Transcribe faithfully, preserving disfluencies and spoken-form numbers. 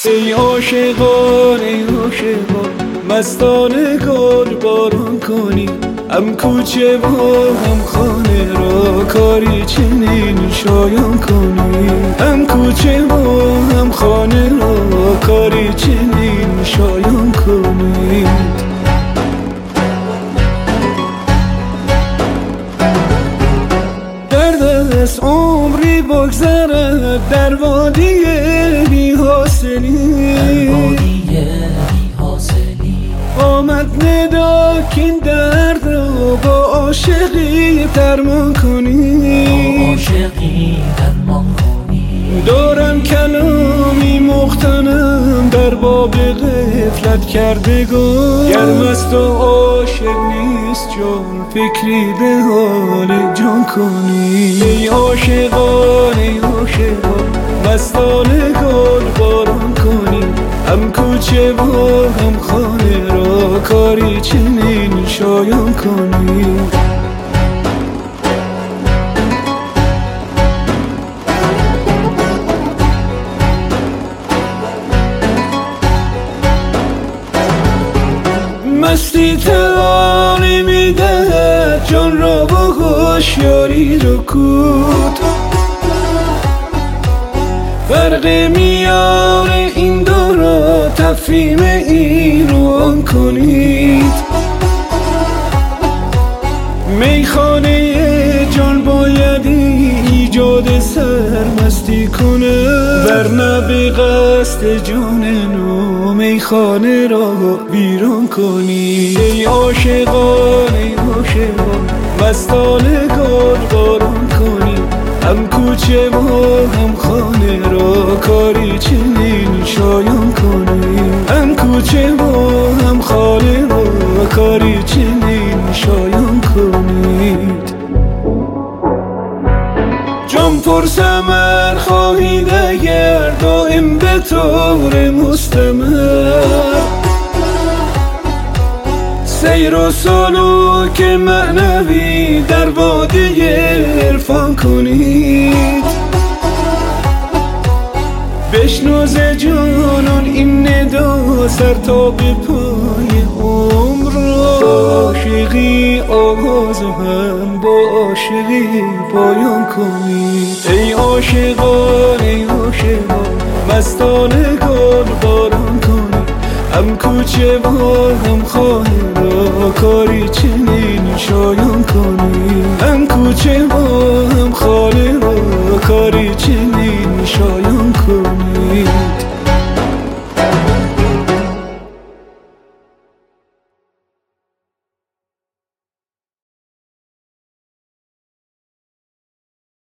ای عاشقان ای عاشقان مستانه گل باران کنی، هم کوچه و هم خانه را کاری چنین شایان کنی، هم کوچه و هم خانه را کاری چنین شایان کنی. در دست عمری بگذرد در وادی بی حاصلی، آمد ندا که این درد را با عاشقی درمان کنی. دارم کلامی مختنم در باب غفلت کردگان، گرم است و عاشق نیست جان فکری به حال جان کنی. ای عاشقان ای عاشقان مستانه گل باران کنی، هم کوچه و هم خانه را کاری چنین شایان کنی. مستی توانی میدهد جان را با هوشیاری رکود، فرق میان این دو را تفهیم این رو آن کنید. میخانه جان باید ایجاد سرمستی کنه، ورنه به قصد جان نو میخانه را ویران کنی. ای عاشقان ای عاشقان مستانه گل باران کنی، هم کوچه و هم خانه را کاری چنین شایان کنی، هم کوچه و هم خانه را کاری چنین شایان کنید. جان پر ثمر خواهید اگر دائم به طور مستمر، سیر و سلوک معنوی در وادی عرفان کنید. بشنو ز جانان این ندا سر تا به پای عمر را، عاشقی آغاز و هم با عاشقی پایان کنید. ای عاشقان ای عاشقان مستانه گل باران کنید، هم کوچه و هم خانه را کاری چنین شایان کنی، هم کوچه و هم خانه را کاری چنین